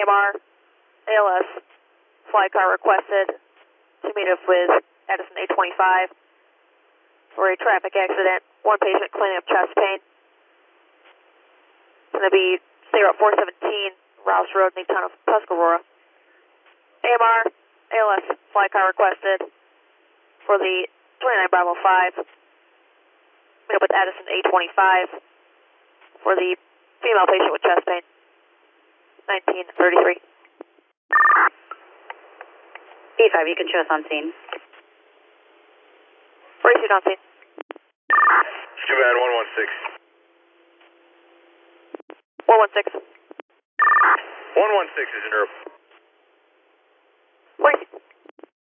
AMR, ALS, fly car requested to meet up with Edison 825 for a traffic accident. One patient cleaning up chest pain. It's going to be State Route 417, Rouse Road in the town of Tuscarora. AMR, ALS, fly car requested for the 29 Bravo 5. Meet up with Edison 825 for the female patient with chest pain. 1933. E5, you can show us on scene. Racing on scene. Scuba 116. 116. 116 is in Europe. Racing.